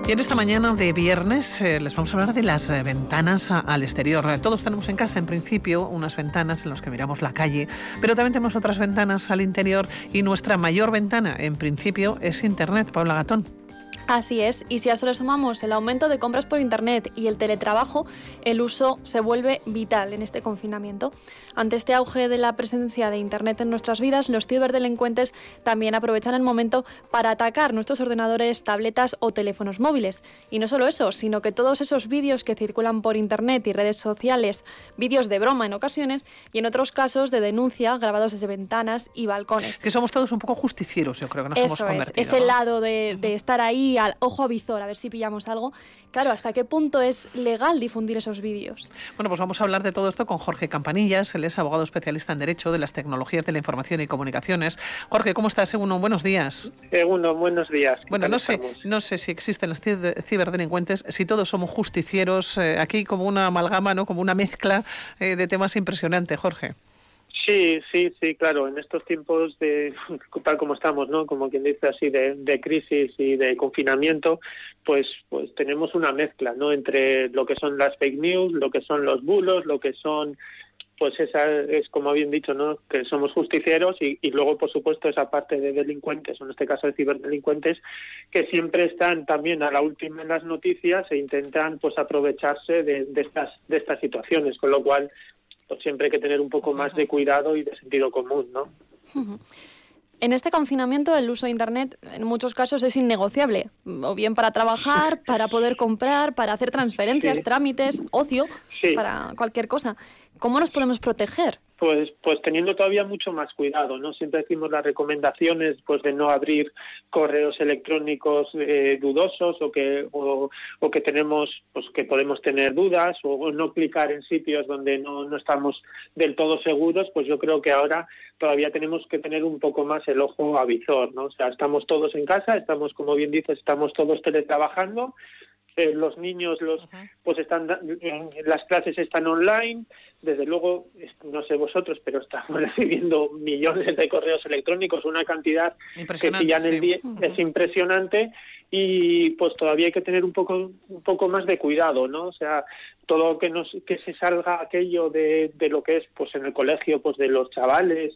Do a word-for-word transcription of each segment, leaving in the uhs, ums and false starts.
Y en esta mañana de viernes eh, les vamos a hablar de las eh, ventanas a, al exterior. Todos tenemos en casa, en principio, unas ventanas en las que miramos la calle, pero también tenemos otras ventanas al interior y nuestra mayor ventana, en principio, es Internet. Paula Gatón. Así es, y si a eso le sumamos el aumento de compras por Internet y el teletrabajo, el uso se vuelve vital en este confinamiento. Ante este auge de la presencia de Internet en nuestras vidas, los ciberdelincuentes también aprovechan el momento para atacar nuestros ordenadores, tabletas o teléfonos móviles. Y no solo eso, sino que todos esos vídeos que circulan por Internet y redes sociales, vídeos de broma en ocasiones y en otros casos de denuncia grabados desde ventanas y balcones. Que somos todos un poco justicieros, yo creo que nos eso hemos convertido. Es, ese ¿no? lado de, de estar ahí al ojo a visor, a ver si pillamos algo. Claro, ¿hasta qué punto es legal difundir esos vídeos? Bueno, pues vamos a hablar de todo esto con Jorge Campanillas. Él es abogado especialista en Derecho de las Tecnologías de la Información y Comunicaciones. Jorge, ¿cómo estás? Egunon, buenos días. Egunon, buenos días. Bueno, no sé, no sé si existen los ciberdelincuentes, si todos somos justicieros. Eh, aquí como una amalgama, ¿no? Como una mezcla eh, de temas impresionante, Jorge. Sí, sí, sí, claro, en estos tiempos de tal como estamos, ¿no? Como quien dice así, de, de crisis y de confinamiento, pues pues tenemos una mezcla, ¿no? Entre lo que son las fake news, lo que son los bulos, lo que son, pues esa es como bien dicho, ¿no? Que somos justicieros y, y luego, por supuesto, esa parte de delincuentes, o en este caso de ciberdelincuentes, que siempre están también a la última en las noticias e intentan, pues, aprovecharse de, de estas de estas situaciones, con lo cual pues siempre hay que tener un poco más de cuidado y de sentido común, ¿no? En este confinamiento el uso de Internet en muchos casos es innegociable, o bien para trabajar, para poder comprar, para hacer transferencias, sí. trámites, ocio, sí. para cualquier cosa. ¿Cómo nos podemos proteger? Pues pues teniendo todavía mucho más cuidado, ¿no? Siempre decimos las recomendaciones pues de no abrir correos electrónicos eh, dudosos o que o, o que tenemos pues que podemos tener dudas o, o no clicar en sitios donde no, no estamos del todo seguros. Pues yo creo que ahora todavía tenemos que tener un poco más el ojo a visor, ¿no? O sea, estamos todos en casa, estamos, como bien dices, estamos todos teletrabajando. Eh, los niños los pues están eh, las clases están online, desde luego no sé vosotros, pero estamos recibiendo millones de correos electrónicos, una cantidad que si ya en el día sí. es impresionante y pues todavía hay que tener un poco un poco más de cuidado, ¿no? O sea, todo que nos que se salga aquello de, de lo que es pues en el colegio pues de los chavales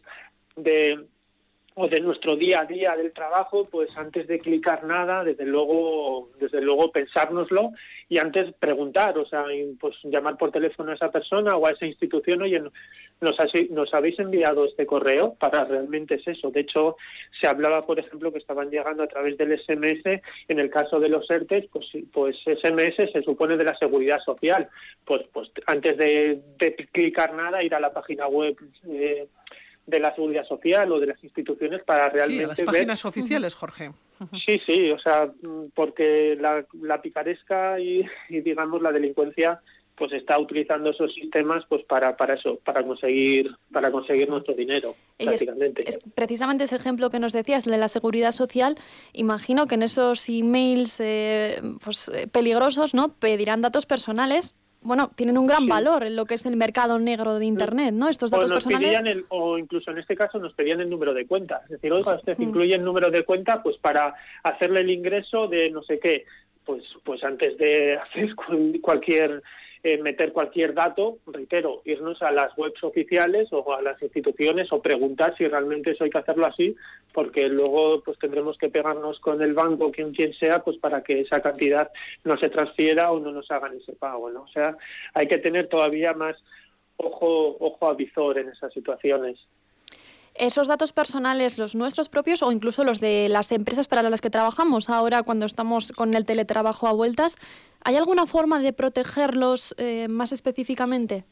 de o de nuestro día a día del trabajo, pues antes de clicar nada, desde luego, desde luego pensárnoslo y antes preguntar, o sea, pues llamar por teléfono a esa persona o a esa institución, oye, nos, nos habéis enviado este correo, para realmente es eso. De hecho, se hablaba, por ejemplo, que estaban llegando a través del ese eme ese, en el caso de los ERTES, pues, pues ese eme ese se supone de la Seguridad Social, pues, pues antes de, de clicar nada, ir a la página web eh, de la Seguridad Social o de las instituciones para realmente ver... Sí, las páginas ver... oficiales, Jorge. Sí, sí, o sea, porque la, la picaresca y, y, digamos, la delincuencia pues está utilizando esos sistemas pues para para eso, para conseguir para conseguir nuestro dinero, y prácticamente. Es, es, precisamente ese ejemplo que nos decías, de la Seguridad Social, imagino que en esos emails eh, pues, eh, peligrosos, ¿no?, pedirán datos personales. Bueno, tienen un gran sí. valor en lo que es el mercado negro de Internet, ¿no? Estos datos o nos personales. El, o incluso en este caso nos pedían el número de cuenta. Es decir, oiga, usted mm. incluye el número de cuenta pues para hacerle el ingreso de no sé qué. Pues pues antes de hacer cualquier eh, meter cualquier dato, reitero, irnos a las webs oficiales o a las instituciones o preguntar si realmente eso hay que hacerlo así, porque luego pues tendremos que pegarnos con el banco, quien quien sea, pues para que esa cantidad no se transfiera o no nos hagan ese pago, ¿no? O sea, hay que tener todavía más ojo ojo a visor en esas situaciones. Esos datos personales, los nuestros propios o incluso los de las empresas para las que trabajamos ahora cuando estamos con el teletrabajo a vueltas, ¿hay alguna forma de protegerlos eh, más específicamente?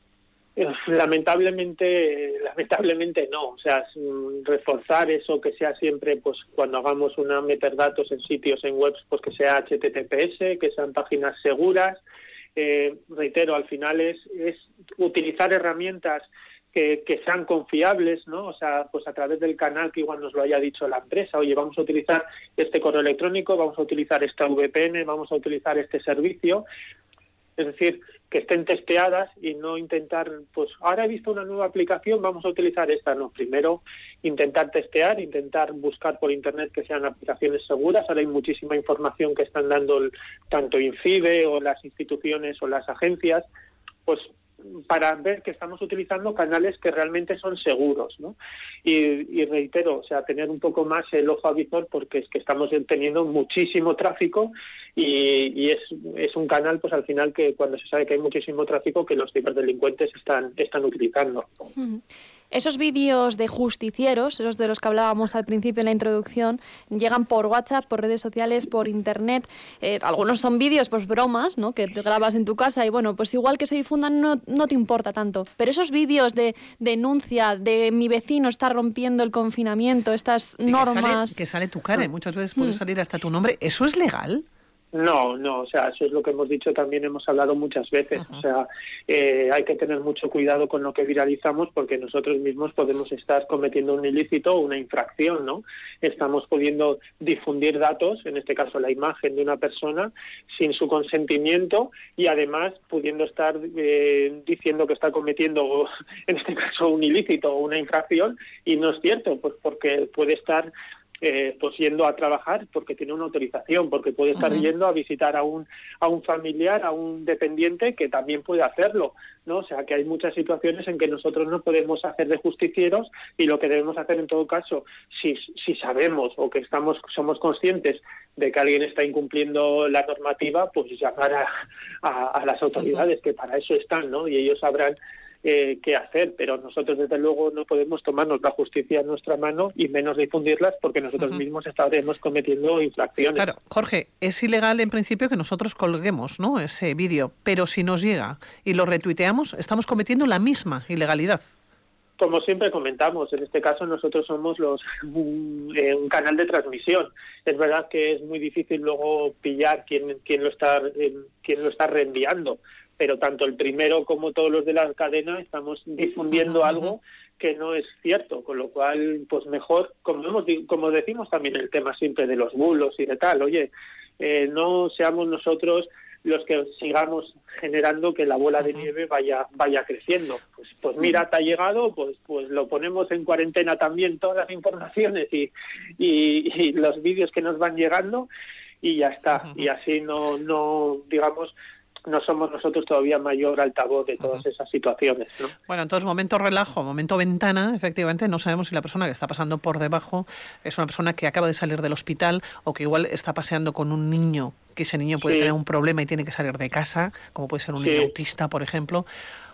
Lamentablemente, lamentablemente no. O sea, reforzar eso, que sea siempre, pues cuando hagamos una meter datos en sitios, en webs, pues que sea hache te te pe ese, que sean páginas seguras. Eh, reitero, al final es, es utilizar herramientas Que, que sean confiables, ¿no? O sea, pues a través del canal que igual nos lo haya dicho la empresa, oye, vamos a utilizar este correo electrónico, vamos a utilizar esta ve pe ene, vamos a utilizar este servicio. Es decir, que estén testeadas y no intentar, pues ahora he visto una nueva aplicación, vamos a utilizar esta. No, primero intentar testear, intentar buscar por internet que sean aplicaciones seguras. Ahora hay muchísima información que están dando el, tanto INCIBE o las instituciones o las agencias, pues para ver que estamos utilizando canales que realmente son seguros, ¿no? Y, y reitero, o sea, tener un poco más el ojo avizor, porque es que estamos teniendo muchísimo tráfico y, y es, es un canal, pues al final, que cuando se sabe que hay muchísimo tráfico, que los ciberdelincuentes están, están utilizando. Uh-huh. Esos vídeos de justicieros, esos de los que hablábamos al principio en la introducción, llegan por WhatsApp, por redes sociales, por Internet. Eh, algunos son vídeos, pues bromas, ¿no?, que te grabas en tu casa y bueno, pues igual que se difundan no, no te importa tanto. Pero esos vídeos de denuncia, de mi vecino está rompiendo el confinamiento, estas y normas... Que sale, que sale tu cara, y muchas veces puede salir hasta tu nombre. ¿Eso es legal? No, no, o sea, eso es lo que hemos dicho también, hemos hablado muchas veces. Uh-huh. O sea, eh, hay que tener mucho cuidado con lo que viralizamos, porque nosotros mismos podemos estar cometiendo un ilícito o una infracción, ¿no? Estamos pudiendo difundir datos, en este caso la imagen de una persona, sin su consentimiento, y además pudiendo estar eh, diciendo que está cometiendo, en este caso, un ilícito o una infracción, y no es cierto, pues porque puede estar... Eh, pues yendo a trabajar porque tiene una autorización, porque puede estar uh-huh. yendo a visitar a un a un familiar, a un dependiente que también puede hacerlo, ¿no? O sea, que hay muchas situaciones en que nosotros no podemos hacer de justicieros, y lo que debemos hacer en todo caso, si si sabemos o que estamos somos conscientes de que alguien está incumpliendo la normativa, pues llamar a, a, a las autoridades, uh-huh. que para eso están, ¿no? Y ellos sabrán Eh, qué hacer, pero nosotros desde luego no podemos tomarnos la justicia en nuestra mano y menos difundirlas, porque nosotros uh-huh. mismos estaremos cometiendo infracciones. Claro, Jorge, es ilegal en principio que nosotros colguemos, ¿no?, ese vídeo, pero si nos llega y lo retuiteamos, estamos cometiendo la misma ilegalidad. Como siempre comentamos, en este caso nosotros somos los un, eh, un canal de transmisión. Es verdad que es muy difícil luego pillar quién, quién lo está eh, quién lo está reenviando, pero tanto el primero como todos los de la cadena estamos difundiendo uh-huh. algo que no es cierto, con lo cual, pues mejor, como hemos, como decimos también el tema siempre de los bulos y de tal, oye, eh, no seamos nosotros los que sigamos generando que la bola de nieve vaya vaya creciendo. Pues pues mira, te ha llegado, pues pues lo ponemos en cuarentena también, todas las informaciones y, y, y los vídeos que nos van llegando, y ya está. Y así no, no digamos... no somos nosotros todavía mayor altavoz de todas esas situaciones, ¿no? Bueno, entonces momento relajo, momento ventana, efectivamente, no sabemos si la persona que está pasando por debajo es una persona que acaba de salir del hospital o que igual está paseando con un niño, que ese niño puede sí. tener un problema y tiene que salir de casa, como puede ser un sí. niño autista, por ejemplo,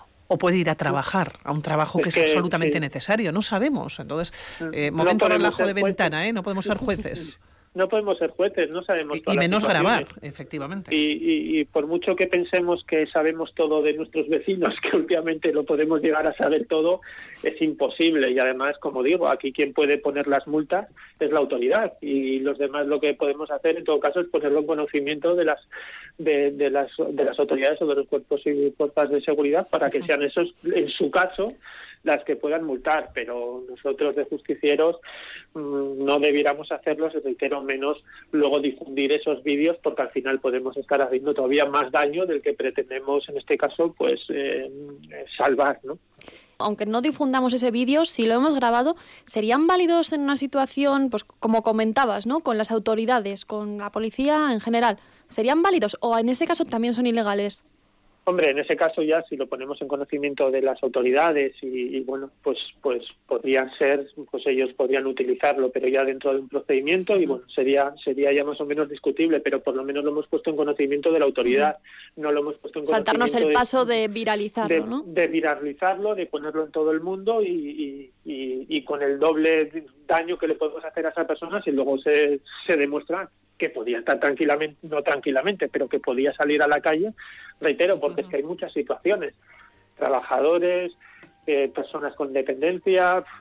o puede ir a trabajar, a un trabajo que es, que, es absolutamente sí. necesario, no sabemos. Entonces, eh, momento no relajo de ventana, ¿eh? No podemos ser jueces. No podemos ser jueces, no sabemos todas y menos las grabar, efectivamente. Y, y, y por mucho que pensemos que sabemos todo de nuestros vecinos, que últimamente lo podemos llegar a saber todo, es imposible. Y además, como digo, aquí quien puede poner las multas es la autoridad, y los demás lo que podemos hacer en todo caso es ponerlo en conocimiento de las de, de las de las autoridades o de los cuerpos y fuerzas de seguridad, para que sean esos, en su caso, las que puedan multar. Pero nosotros de justicieros mmm, no debiéramos hacerlos, reitero, menos luego difundir esos vídeos, porque al final podemos estar haciendo todavía más daño del que pretendemos, en este caso, pues eh, salvar, ¿no? Aunque no difundamos ese vídeo, si lo hemos grabado, ¿serían válidos en una situación, pues como comentabas, ¿no?, con las autoridades, con la policía en general? ¿Serían válidos o en ese caso también son ilegales? Hombre, en ese caso ya si lo ponemos en conocimiento de las autoridades y, y bueno, pues pues podrían ser, pues ellos podrían utilizarlo, pero ya dentro de un procedimiento, y bueno, sería sería ya más o menos discutible, pero por lo menos lo hemos puesto en conocimiento de la autoridad, no lo hemos puesto en Saltarnos conocimiento... el de, paso de viralizarlo, de, ¿no? De viralizarlo, de ponerlo en todo el mundo y, y, y, y con el doble daño que le podemos hacer a esa persona si luego se, se demuestra que podía estar tranquilamente, no tranquilamente, pero que podía salir a la calle, reitero, porque uh-huh. es que hay muchas situaciones, trabajadores, eh, personas con dependencia,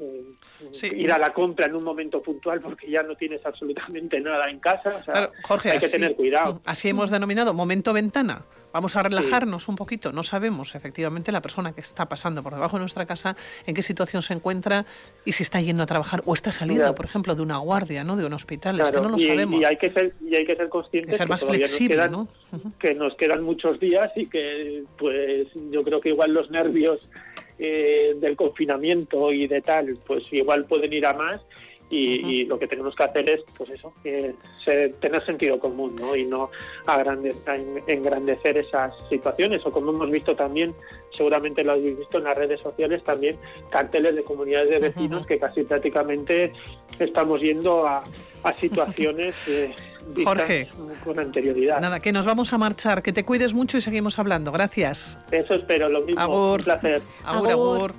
eh, sí. ir a la compra en un momento puntual porque ya no tienes absolutamente nada en casa. O sea, claro, Jorge, hay así, que tener cuidado. Así hemos denominado momento ventana. Vamos a relajarnos sí. un poquito. No sabemos, efectivamente, la persona que está pasando por debajo de nuestra casa, en qué situación se encuentra y si está yendo a trabajar o está saliendo, claro. por ejemplo, de una guardia, ¿no? De un hospital. Claro. Es que no lo y, sabemos. Y hay que ser, y hay que ser conscientes que ser más que flexible, nos quedan, ¿no? Uh-huh. que nos quedan muchos días y que, pues, yo creo que igual los nervios eh, del confinamiento y de tal, pues igual pueden ir a más. Y, uh-huh. y lo que tenemos que hacer es, pues eso, eh, ser, tener sentido común, ¿no? Y no agrande, engrandecer esas situaciones. O como hemos visto también, seguramente lo habéis visto en las redes sociales también, carteles de comunidades de vecinos uh-huh. que casi prácticamente estamos yendo a, a situaciones eh, Jorge, con anterioridad. Nada, que nos vamos a marchar. Que te cuides mucho y seguimos hablando. Gracias. Eso espero, lo mismo. Agur. Un placer. Agur, agur.